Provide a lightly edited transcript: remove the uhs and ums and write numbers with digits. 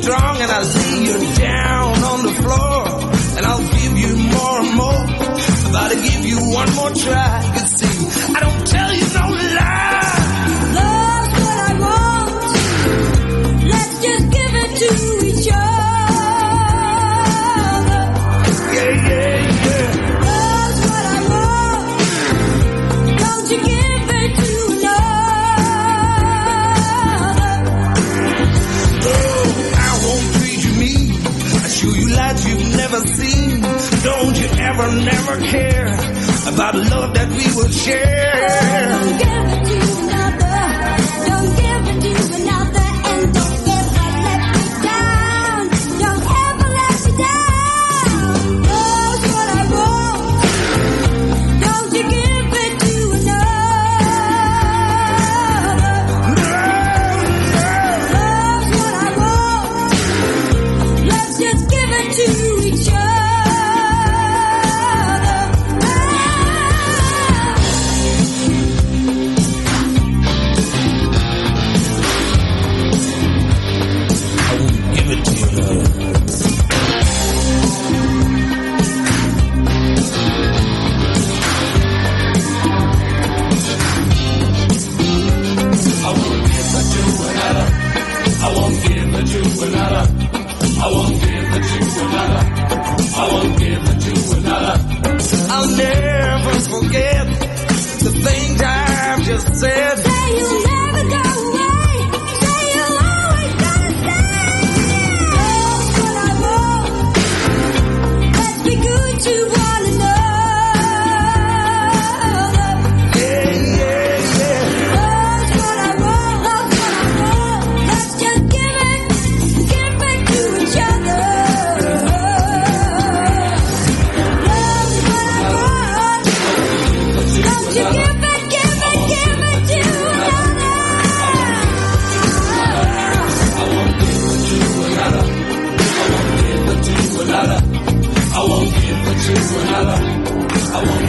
strong and I see you down on the floor, and I'll give you more and more. I gotta give you one more try. You see, I don't tell you no lie. Love's what I want. Let's just give it to each other. Yeah, yeah, yeah. Love's what I want. Don't you give it to another. Oh, I won't treat you mean. I show you lights you've never seen. Don't you ever, never care about the love that we will share. Don't give it to another. Don't give it to another. And don't ever let me down. Don't ever let me down. Love's what I want. Don't you give it to another. Love's what I want. Let's just give it to each other. I'll never forget the things I've just said. Say you'll never go away. Say you'll always gonna stay. Love's what I want. Let's be good to one another. Yeah, yeah, yeah. Love's what I want. Love's what I want. Let's just give it to each other. Love's what I want. Don't you give it to another. I won't give it to another. I won't